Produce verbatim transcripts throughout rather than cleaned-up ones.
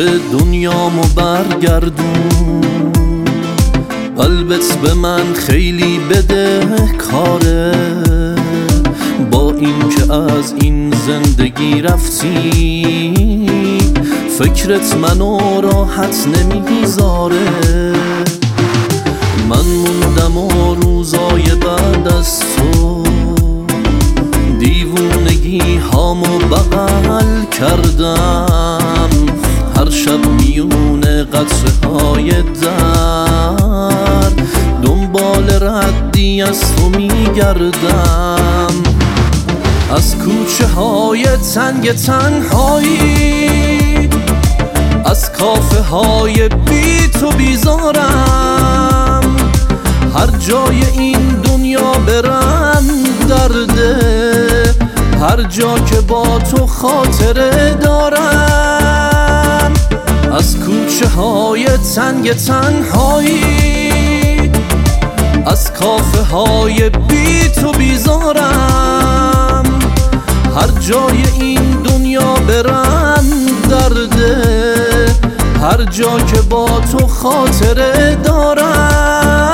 دنیامو برگردون. قلبت به من خیلی بده کاره، با این که از این زندگی رفتی فکرت منو راحت نمیذاره. من موندم و روزای بعد از تو دیوونگی هامو بغل کردم. هر شب میونه قطره های در دنبال ردی از تو میگردم. از کوچه های تنگ تنهایی، از کافه های بی تو بیزارم. هر جای این دنیا برم درده، هر جا که با تو خاطره دارم. از کوچه های تنگ تنهایی، از کافه های بی تو بیزارم. هر جای این دنیا برم درده، هر جا که با تو خاطره دارم.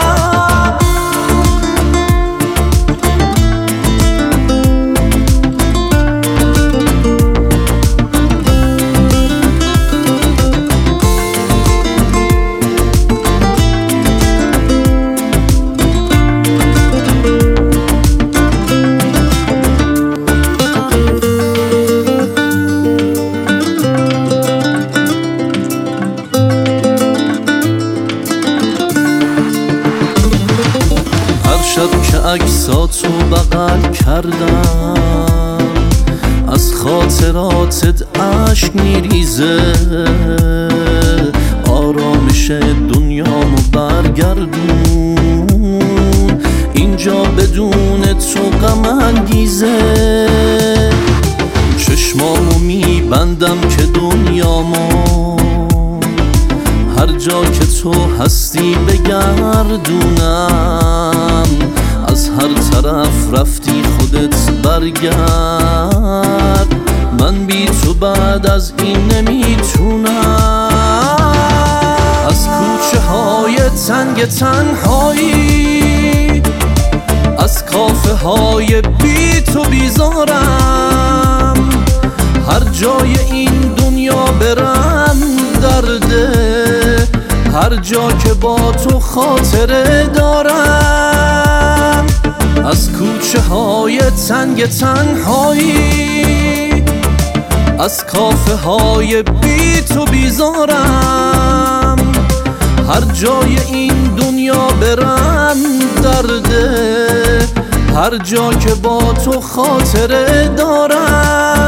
شب که عکساتو بغل کردم، از خاطراتت عشق میریزه. آرامش دنیامو برگردون، اینجا بدون تو غم انگیزه. چشمامو میبندم که دنیامو هر جا که تو هستی بگردونم. از هر طرف رفتی خودت برگرد، من بی تو بعد از این نمیتونم. از کوچه های تنگ تنهایی، از کافه های بی تو بیزارم. هر جای این دنیا برم درده، هر جا که با تو خاطره دارم. از کوچه های تنگ تنهایی، از کافه های بی تو بیزارم. هر جای این دنیا برم درده، هر جا که با تو خاطره دارم.